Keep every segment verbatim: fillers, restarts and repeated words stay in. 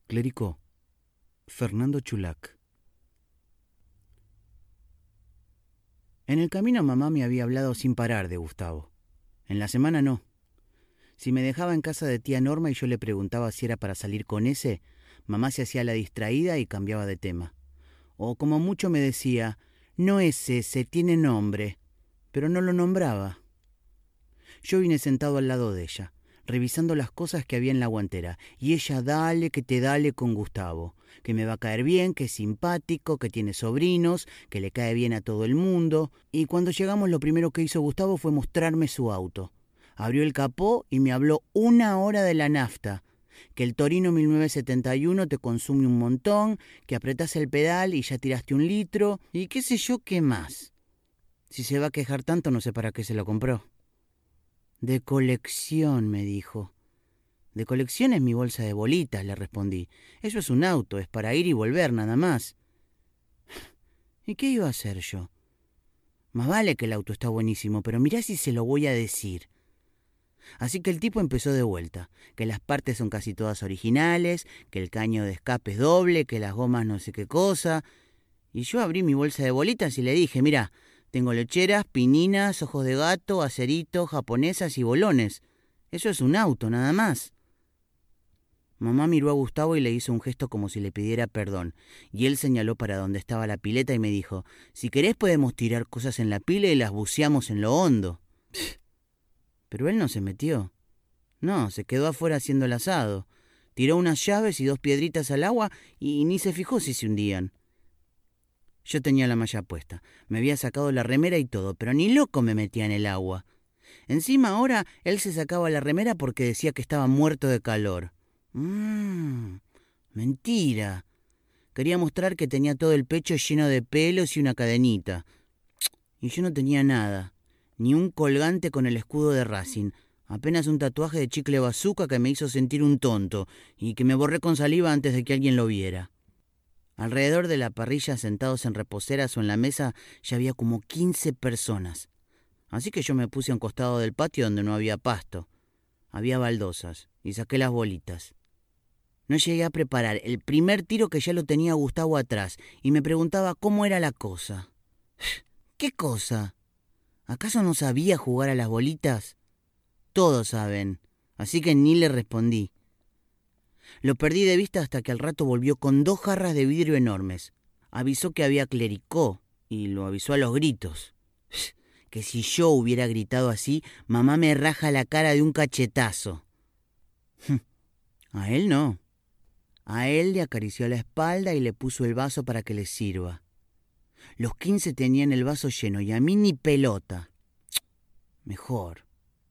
Clérico, Fernando Chulac. En el camino mamá me había hablado sin parar de Gustavo. En la semana no. Si me dejaba en casa de tía Norma y yo le preguntaba si era para salir con ese, mamá se hacía la distraída y cambiaba de tema. O como mucho me decía, no es ese, tiene nombre, pero no lo nombraba. Yo vine sentado al lado de ella, revisando las cosas que había en la guantera, y ella dale que te dale con Gustavo, que me va a caer bien, que es simpático, que tiene sobrinos, que le cae bien a todo el mundo. Y cuando llegamos lo primero que hizo Gustavo fue mostrarme su auto. Abrió el capó y me habló una hora de la nafta, que el Torino mil novecientos setenta y uno te consume un montón, que apretás el pedal y ya tiraste un litro, y qué sé yo qué más. Si se va a quejar tanto no sé para qué se lo compró. De colección, me dijo. De colección es mi bolsa de bolitas, le respondí. Eso es un auto, es para ir y volver nada más. ¿Y qué iba a hacer yo? Más vale que el auto está buenísimo, pero mirá si se lo voy a decir. Así que el tipo empezó de vuelta, que las partes son casi todas originales, que el caño de escape es doble, que las gomas no sé qué cosa. Y yo abrí mi bolsa de bolitas y le dije, mirá, tengo lecheras, pininas, ojos de gato, aceritos, japonesas y bolones. Eso es un auto, nada más. Mamá miró a Gustavo y le hizo un gesto como si le pidiera perdón, y él señaló para donde estaba la pileta y me dijo, si querés podemos tirar cosas en la pila y las buceamos en lo hondo. Pero él no se metió. No, se quedó afuera haciendo el asado. Tiró unas llaves y dos piedritas al agua y ni se fijó si se hundían. Yo tenía la malla puesta, me había sacado la remera y todo, pero ni loco me metía en el agua. Encima ahora él se sacaba la remera porque decía que estaba muerto de calor. Mmm, mentira. Quería mostrar que tenía todo el pecho lleno de pelos y una cadenita. Y yo no tenía nada, ni un colgante con el escudo de Racing, apenas un tatuaje de chicle bazooka que me hizo sentir un tonto y que me borré con saliva antes de que alguien lo viera. Alrededor de la parrilla, sentados en reposeras o en la mesa, ya había como quince personas. Así que yo me puse a un costado del patio donde no había pasto. Había baldosas y saqué las bolitas. No llegué a preparar el primer tiro que ya lo tenía Gustavo atrás y me preguntaba cómo era la cosa. ¿Qué cosa? ¿Acaso no sabía jugar a las bolitas? Todos saben, así que ni le respondí. Lo perdí de vista hasta que al rato volvió con dos jarras de vidrio enormes. Avisó que había clericó y lo avisó a los gritos. Que si yo hubiera gritado así, mamá me raja la cara de un cachetazo. A él no. A él le acarició la espalda y le puso el vaso para que le sirva. Los quince tenían el vaso lleno y a mí ni pelota. Mejor.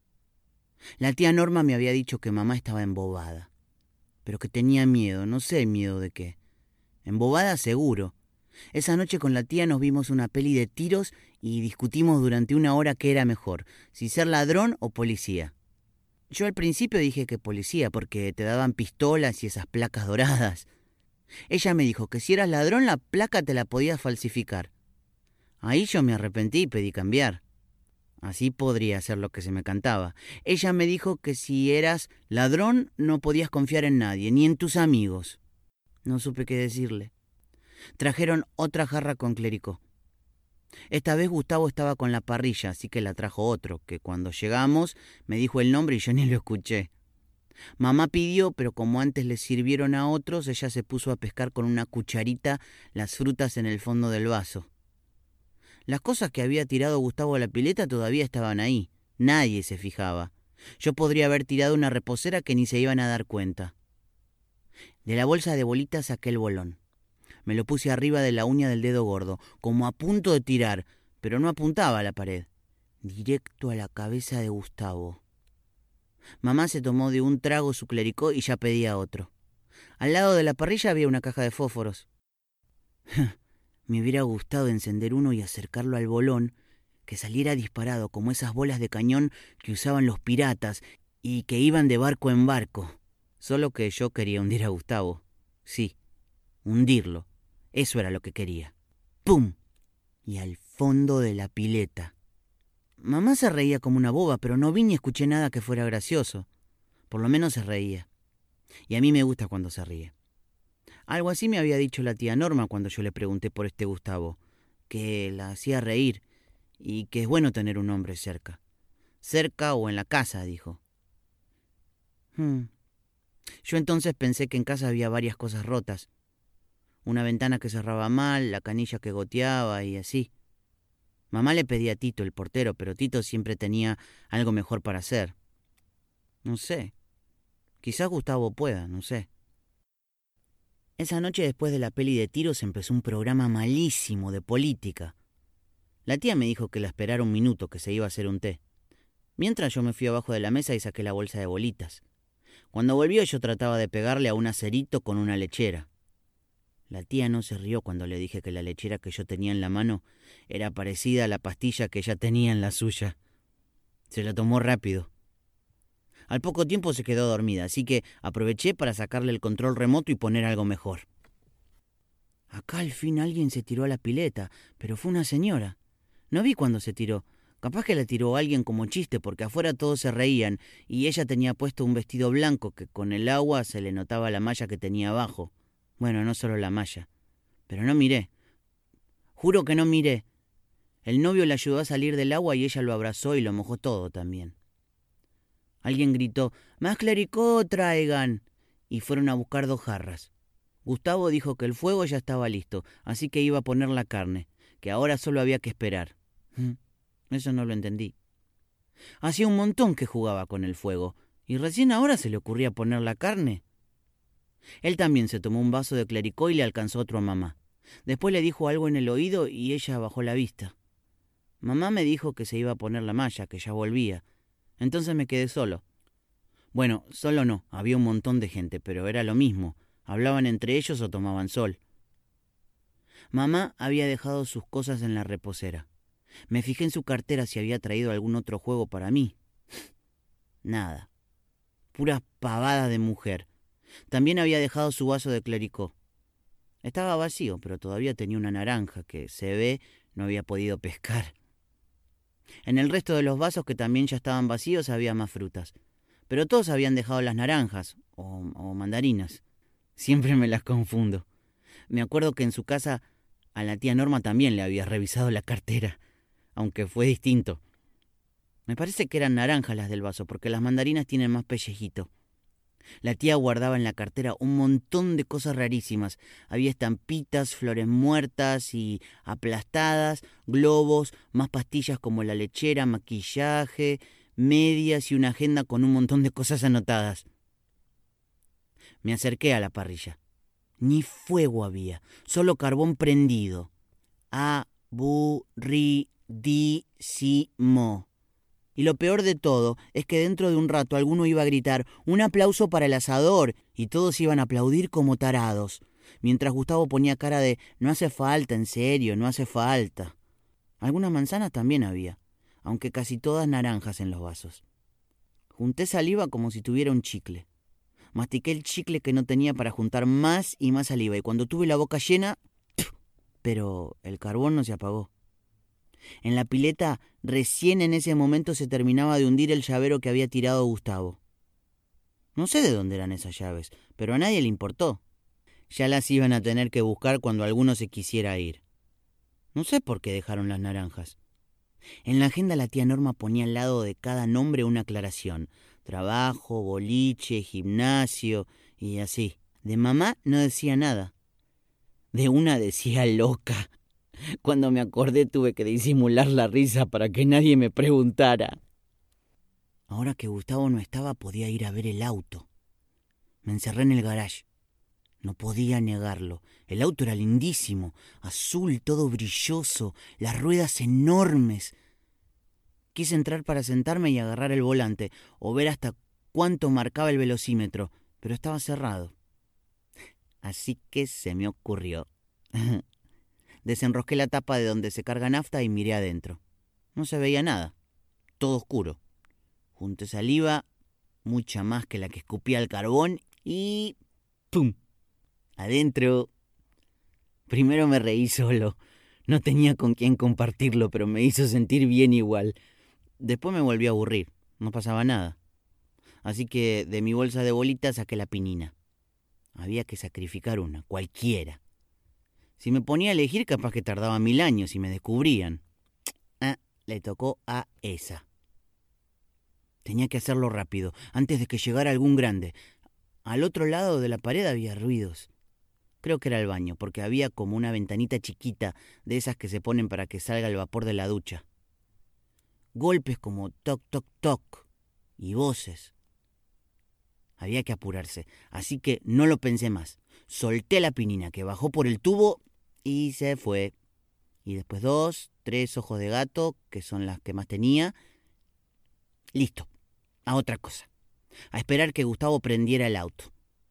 La tía Norma me había dicho que mamá estaba embobada, pero que tenía miedo, no sé miedo de qué. Embobada seguro. Esa noche con la tía nos vimos una peli de tiros y discutimos durante una hora qué era mejor, si ser ladrón o policía. Yo al principio dije que policía porque te daban pistolas y esas placas doradas. Ella me dijo que si eras ladrón la placa te la podías falsificar. Ahí yo me arrepentí y pedí cambiar. Así podría hacer lo que se me cantaba. Ella me dijo que si eras ladrón no podías confiar en nadie, ni en tus amigos. No supe qué decirle. Trajeron otra jarra con clericó. Esta vez Gustavo estaba con la parrilla, así que la trajo otro, que cuando llegamos me dijo el nombre y yo ni lo escuché. Mamá pidió, pero como antes le sirvieron a otros, ella se puso a pescar con una cucharita las frutas en el fondo del vaso. Las cosas que había tirado Gustavo a la pileta todavía estaban ahí. Nadie se fijaba. Yo podría haber tirado una reposera que ni se iban a dar cuenta. De la bolsa de bolitas saqué el bolón. Me lo puse arriba de la uña del dedo gordo, como a punto de tirar, pero no apuntaba a la pared. Directo a la cabeza de Gustavo. Mamá se tomó de un trago su clericó y ya pedía otro. Al lado de la parrilla había una caja de fósforos. Me hubiera gustado encender uno y acercarlo al bolón, que saliera disparado como esas bolas de cañón que usaban los piratas y que iban de barco en barco. Solo que yo quería hundir a Gustavo. Sí, hundirlo. Eso era lo que quería. ¡Pum! Y al fondo de la pileta. Mamá se reía como una boba, pero no vi ni escuché nada que fuera gracioso. Por lo menos se reía. Y a mí me gusta cuando se ríe. Algo así me había dicho la tía Norma cuando yo le pregunté por este Gustavo, que la hacía reír y que es bueno tener un hombre cerca. Cerca o en la casa, dijo. Hmm. Yo entonces pensé que en casa había varias cosas rotas. Una ventana que cerraba mal, la canilla que goteaba y así. Mamá le pedía a Tito, el portero, pero Tito siempre tenía algo mejor para hacer. No sé. Quizás Gustavo pueda, no sé. Esa noche después de la peli de tiros empezó un programa malísimo de política. La tía me dijo que la esperara un minuto, que se iba a hacer un té. Mientras yo me fui abajo de la mesa y saqué la bolsa de bolitas. Cuando volvió yo trataba de pegarle a un acerito con una lechera. La tía no se rió cuando le dije que la lechera que yo tenía en la mano era parecida a la pastilla que ella tenía en la suya. Se la tomó rápido. Al poco tiempo se quedó dormida, así que aproveché para sacarle el control remoto y poner algo mejor. Acá al fin alguien se tiró a la pileta, pero fue una señora. No vi cuándo se tiró. Capaz que la tiró alguien como chiste, porque afuera todos se reían y ella tenía puesto un vestido blanco que con el agua se le notaba la malla que tenía abajo. Bueno, no solo la malla. Pero no miré. Juro que no miré. El novio le ayudó a salir del agua y ella lo abrazó y lo mojó todo también. Alguien gritó, ¡más clericó traigan! Y fueron a buscar dos jarras. Gustavo dijo que el fuego ya estaba listo, así que iba a poner la carne, que ahora solo había que esperar. Eso no lo entendí. Hacía un montón que jugaba con el fuego, y recién ahora se le ocurría poner la carne. Él también se tomó un vaso de clericó y le alcanzó otro a mamá. Después le dijo algo en el oído y ella bajó la vista. Mamá me dijo que se iba a poner la malla, que ya volvía. Entonces me quedé solo. Bueno, solo no, había un montón de gente, pero era lo mismo. Hablaban entre ellos o tomaban sol. Mamá había dejado sus cosas en la reposera. Me fijé en su cartera si había traído algún otro juego para mí. Nada. Puras pavadas de mujer. También había dejado su vaso de clericó. Estaba vacío, pero todavía tenía una naranja que, se ve, no había podido pescar. En el resto de los vasos, que también ya estaban vacíos, había más frutas. Pero todos habían dejado las naranjas, o, o mandarinas. Siempre me las confundo. Me acuerdo que en su casa a la tía Norma también le había revisado la cartera, aunque fue distinto. Me parece que eran naranjas las del vaso, porque las mandarinas tienen más pellejito. La tía guardaba en la cartera un montón de cosas rarísimas. Había estampitas, flores muertas y aplastadas, globos, más pastillas como la lechera, maquillaje, medias y una agenda con un montón de cosas anotadas. Me acerqué a la parrilla. Ni fuego había, solo carbón prendido. Aburridísimo. Y lo peor de todo es que dentro de un rato alguno iba a gritar un aplauso para el asador y todos iban a aplaudir como tarados, mientras Gustavo ponía cara de no hace falta, en serio, no hace falta. Algunas manzanas también había, aunque casi todas naranjas en los vasos. Junté saliva como si tuviera un chicle. Mastiqué el chicle que no tenía para juntar más y más saliva y cuando tuve la boca llena... Pero el carbón no se apagó. En la pileta, recién en ese momento se terminaba de hundir el llavero que había tirado Gustavo. No sé de dónde eran esas llaves, pero a nadie le importó. Ya las iban a tener que buscar cuando alguno se quisiera ir. No sé por qué dejaron las naranjas. En la agenda la tía Norma ponía al lado de cada nombre una aclaración. Trabajo, boliche, gimnasio y así. De mamá no decía nada. De una decía loca. Cuando me acordé tuve que disimular la risa para que nadie me preguntara. Ahora que Gustavo no estaba podía ir a ver el auto. Me encerré en el garage. No podía negarlo. El auto era lindísimo, azul, todo brilloso, las ruedas enormes. Quise entrar para sentarme y agarrar el volante, o ver hasta cuánto marcaba el velocímetro, pero estaba cerrado. Así que se me ocurrió. Desenrosqué la tapa de donde se carga nafta y miré adentro. No se veía nada, todo oscuro. Junté saliva, mucha más que la que escupía al carbón, y... ¡pum! Adentro. Primero me reí solo. No tenía con quién compartirlo, pero me hizo sentir bien igual. Después me volví a aburrir. No pasaba nada. Así que de mi bolsa de bolitas saqué la pinina. Había que sacrificar una, cualquiera. Si me ponía a elegir, capaz que tardaba mil años y me descubrían. Ah, le tocó a esa. Tenía que hacerlo rápido, antes de que llegara algún grande. Al otro lado de la pared había ruidos. Creo que era el baño, porque había como una ventanita chiquita de esas que se ponen para que salga el vapor de la ducha. Golpes como toc, toc, toc y voces. Había que apurarse, así que no lo pensé más. Solté la pinina que bajó por el tubo y se fue. Y después dos, tres ojos de gato, que son las que más tenía. Listo, a otra cosa. A esperar que Gustavo prendiera el auto.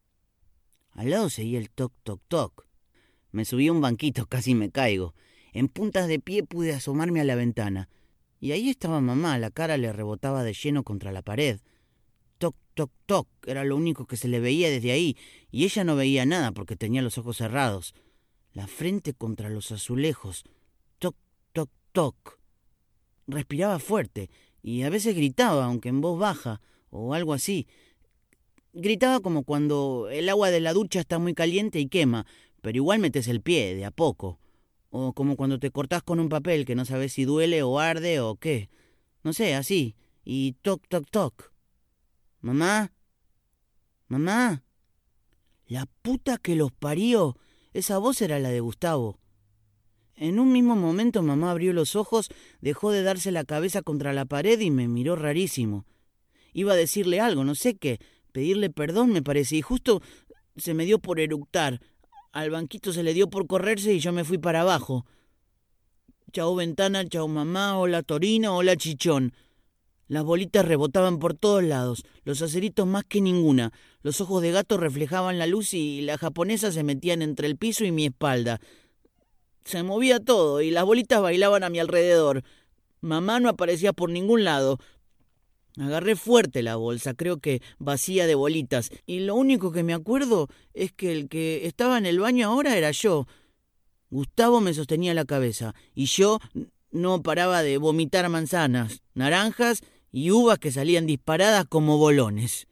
Al lado seguía el toc, toc, toc. Me subí a un banquito, casi me caigo. En puntas de pie pude asomarme a la ventana. Y ahí estaba mamá, la cara le rebotaba de lleno contra la pared. Toc, toc, toc, era lo único que se le veía desde ahí, y ella no veía nada porque tenía los ojos cerrados. La frente contra los azulejos. Toc, toc, toc. Respiraba fuerte, y a veces gritaba, aunque en voz baja, o algo así. Gritaba como cuando el agua de la ducha está muy caliente y quema, pero igual metes el pie, de a poco. O como cuando te cortás con un papel que no sabes si duele o arde o qué. No sé, así. Y toc, toc, toc. ¿Mamá? ¿Mamá? La puta que los parió. Esa voz era la de Gustavo. En un mismo momento mamá abrió los ojos, dejó de darse la cabeza contra la pared y me miró rarísimo. Iba a decirle algo, no sé qué, pedirle perdón me parece, y justo se me dio por eructar. Al banquito se le dio por correrse y yo me fui para abajo. Chau ventana, chau mamá, hola Torino, hola Chichón. Las bolitas rebotaban por todos lados, los aceritos más que ninguna. Los ojos de gato reflejaban la luz y las japonesas se metían entre el piso y mi espalda. Se movía todo y las bolitas bailaban a mi alrededor. Mamá no aparecía por ningún lado. Agarré fuerte la bolsa, creo que vacía de bolitas, y lo único que me acuerdo es que el que estaba en el baño ahora era yo. Gustavo me sostenía la cabeza, y yo no paraba de vomitar manzanas, naranjas y uvas que salían disparadas como bolones.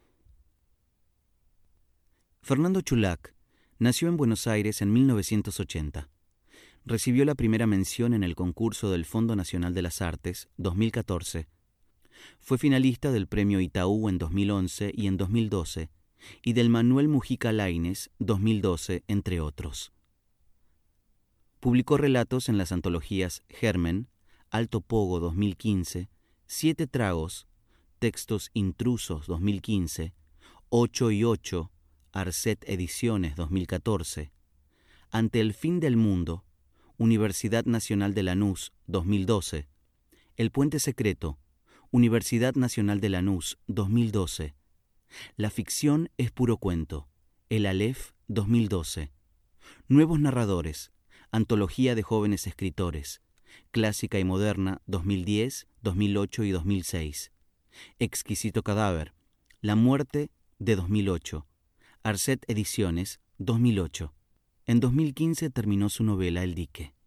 Fernando Chulac nació en Buenos Aires en mil novecientos ochenta. Recibió la primera mención en el concurso del Fondo Nacional de las Artes dos mil catorce. Fue finalista del Premio Itaú en dos mil once y en dos mil doce, y del Manuel Mujica Lainez dos mil doce, entre otros. Publicó relatos en las antologías Germen, Alto Pogo dos mil quince, Siete Tragos, Textos Intrusos dos mil quince, Ocho y Ocho, Arset Ediciones dos mil catorce, Ante el Fin del Mundo, Universidad Nacional de Lanús dos mil doce, El Puente Secreto, Universidad Nacional de Lanús dos mil doce, La ficción es puro cuento, El Aleph dos mil doce, Nuevos Narradores, Antología de Jóvenes Escritores, Clásica y Moderna dos mil diez, dos mil ocho y dos mil seis, Exquisito Cadáver, La Muerte de dos mil ocho, Arset Ediciones dos mil ocho. En dos mil quince terminó su novela El Dique.